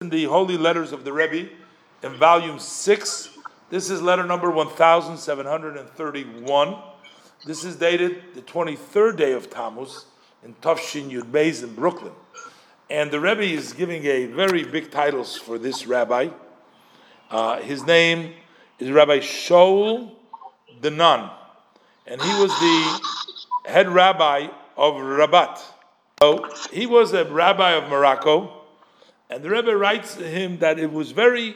in the Holy Letters of the Rebbe in volume 6. This is letter number 1731. This is dated the 23rd day of Tammuz in Tafshin Yud Beis in Brooklyn. And the Rebbe is giving a very big titles for this rabbi. His name is Rabbi Shaul the Nun, and he was the head rabbi of Rabat. So he was a rabbi of Morocco, and the Rebbe writes to him that it was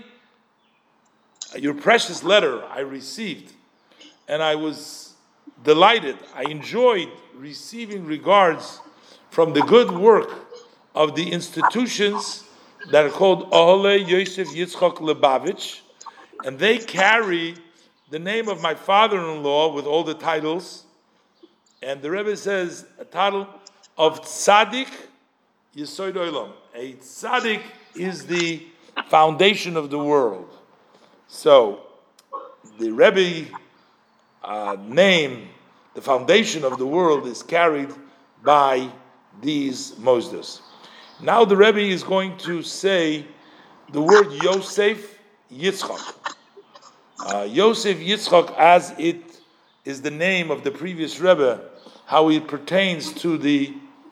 your precious letter I received, and I was delighted. I enjoyed receiving regards from the good work of the institutions that are called Ohole Yosef Yitzchok Lubavitch, and they carry the name of my father-in-law with all the titles. And the Rebbe says a title of Tzaddik Yesod Olam. A Tzaddik is the foundation of the world. So the Rebbe name, the foundation of the world, is carried by these Mosdos. Now the Rebbe is going to say the word Yosef Yitzchak. Yosef Yitzchak, as it is the name of the previous Rebbe, how it pertains to the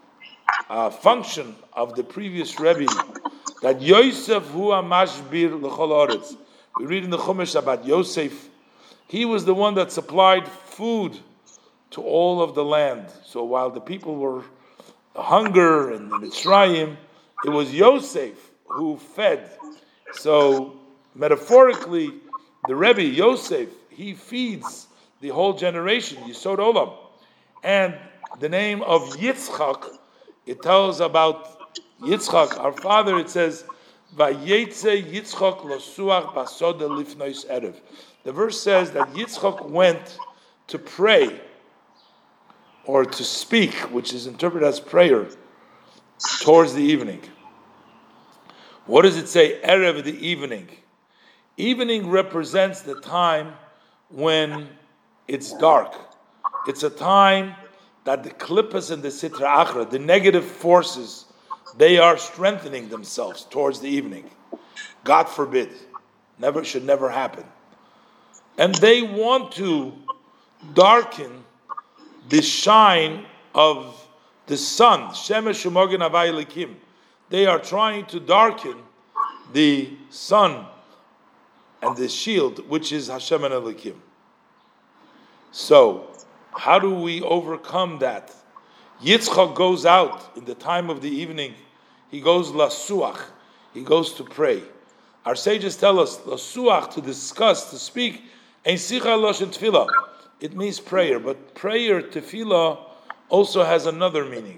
function of the previous Rebbe, that Yosef hu mashbir l'chol haaretz. We read in the Chumash about Yosef. He was the one that supplied food to all of the land. So while the people were hunger and the Mitzrayim, it was Yosef who fed. So metaphorically, the Rebbe Yosef, he feeds the whole generation, Yesod Olam. And the name of Yitzchak, it tells about Yitzchak, our father. It says, "Vayetze Yitzchak losuach basoda lifnois erev." The verse says that Yitzchak went to pray, or to speak, which is interpreted as prayer, towards the evening. What does it say? Erev, the evening. Evening represents the time when it's dark. It's a time that the klippas and the sitra achra, the negative forces, they are strengthening themselves towards the evening. God forbid. Should never happen. And they want to darken the shine of the sun. Shemesh u'mogen havai elikim. They are trying to darken the sun and the shield, which is Hashem and Elikim. So, how do we overcome that? Yitzchak goes out in the time of the evening. He goes lasuach. He goes to pray. Our sages tell us lasuach, to discuss, to speak. Ein sicha loshen tefillah. It means prayer, but prayer, tefillah, also has another meaning.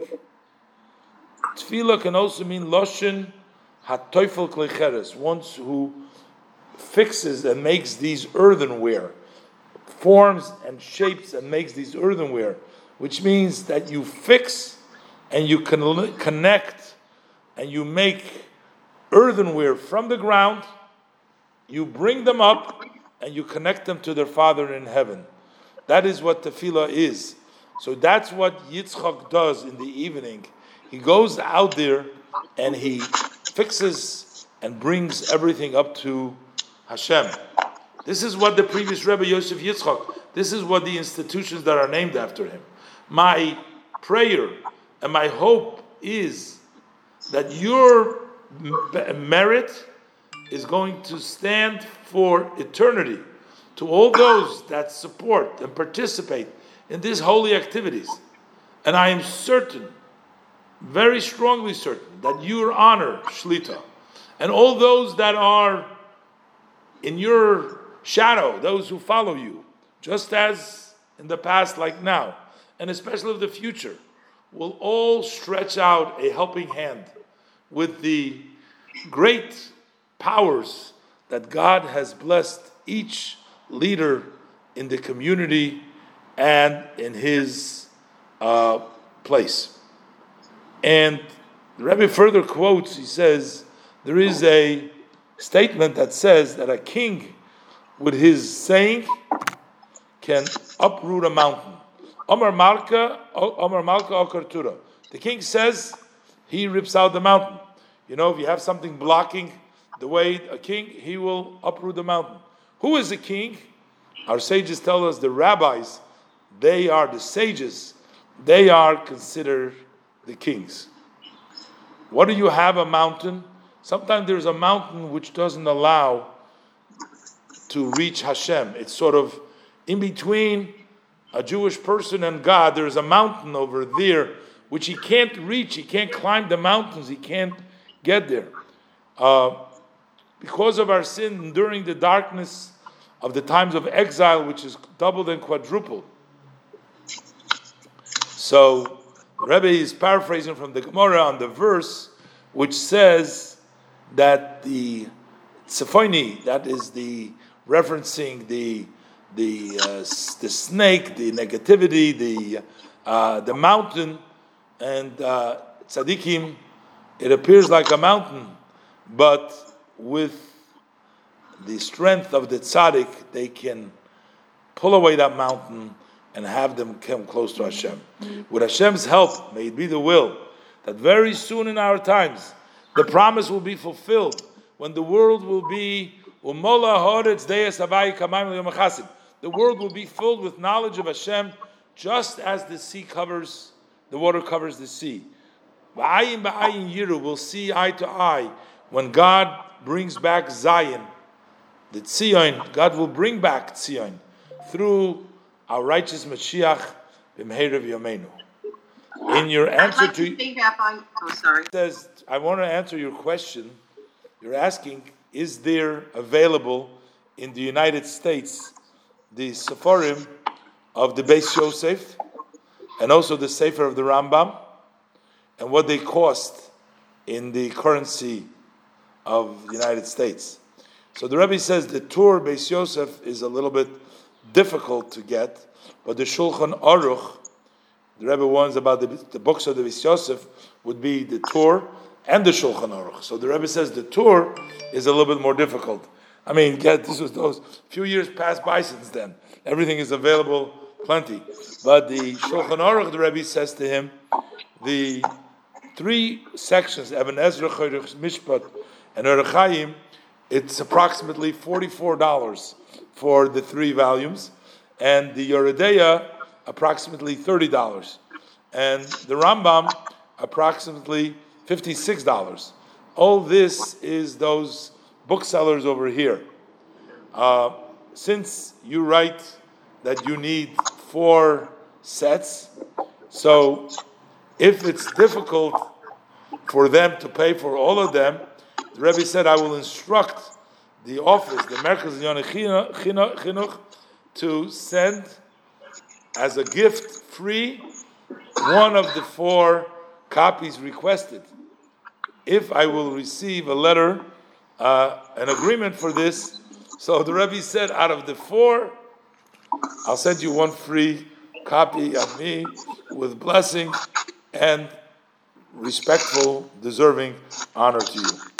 Tefillah can also mean loshen hatoifel klecheres, one who fixes and makes these earthenware, forms and shapes and makes these earthenware, which means that you fix and you connect and you make earthenware from the ground, you bring them up and you connect them to their Father in heaven. That is what tefillah is. So that's what Yitzchak does in the evening. He goes out there and he fixes and brings everything up to Hashem. This is what the previous Rebbe Yosef Yitzchak, this is what the institutions that are named after him. My prayer and my hope is that your merit is going to stand for eternity to all those that support and participate in these holy activities. And I am certain, very strongly certain, that your honor, Shlita, and all those that are in your shadow, those who follow you, just as in the past like now, and especially of the future, will all stretch out a helping hand with the great powers that God has blessed each leader in the community and in his place. And the Rebbe further quotes, he says, there is a statement that says that a king, with his saying, can uproot a mountain. Omar Malka Okartura. The king says, he rips out the mountain. You know, if you have something blocking the way a king, he will uproot the mountain. Who is the king? Our sages tell us the rabbis, they are the sages, they are considered the kings. What do you have a mountain? Sometimes there's a mountain which doesn't allow to reach Hashem. It's sort of in between a Jewish person and God. There's a mountain over there which he can't reach. He can't climb the mountains. He can't get there. Because of our sin during the darkness of the times of exile, which is doubled and quadrupled. So, Rebbe is paraphrasing from the Gemara on the verse which says that the Tsephoni, that is the referencing the snake, the negativity, the mountain, and tzaddikim, it appears like a mountain, but with the strength of the tzaddik, they can pull away that mountain and have them come close to Hashem. With Hashem's help, may it be the will, that very soon in our times, the promise will be fulfilled, when the world will be, the world will be filled with knowledge of Hashem, just as the water covers the sea. We'll see eye to eye when God brings back Zion, the Tzion. God will bring back Tzion through our righteous Mashiach b'mheirav yameinu. In your answer says, I want to answer your question. You're asking, is there available in the United States the Sepharim of the Beis Yosef and also the Sefer of the Rambam, and what they cost in the currency of the United States? So the Rebbe says the Tur Beis Yosef is a little bit difficult to get, but the Shulchan Aruch, the Rebbe warns about the books of the Beis Yosef, would be the Tur and the Shulchan Aruch. So the Rebbe says the Tur is a little bit more difficult. I mean, this was those few years passed by since then. Everything is available, plenty. But the Shulchan Aruch, the Rebbe says to him, the 3 sections, Eben Ezra, Chodesh Mishpat, and Orach Chaim, it's approximately $44 for the 3 volumes, and the Yoredeya approximately $30, and the Rambam approximately $56. All this is those booksellers over here. Since you write that you need 4 sets, so if it's difficult for them to pay for all of them, the Rebbe said, I will instruct the office, the Merkaz Yonah Chinuch, to send as a gift free one of the 4 copies requested. If I will receive a letter, an agreement for this, so the Rebbe said, out of the 4, I'll send you 1 free copy of me with blessing and respectful, deserving honor to you.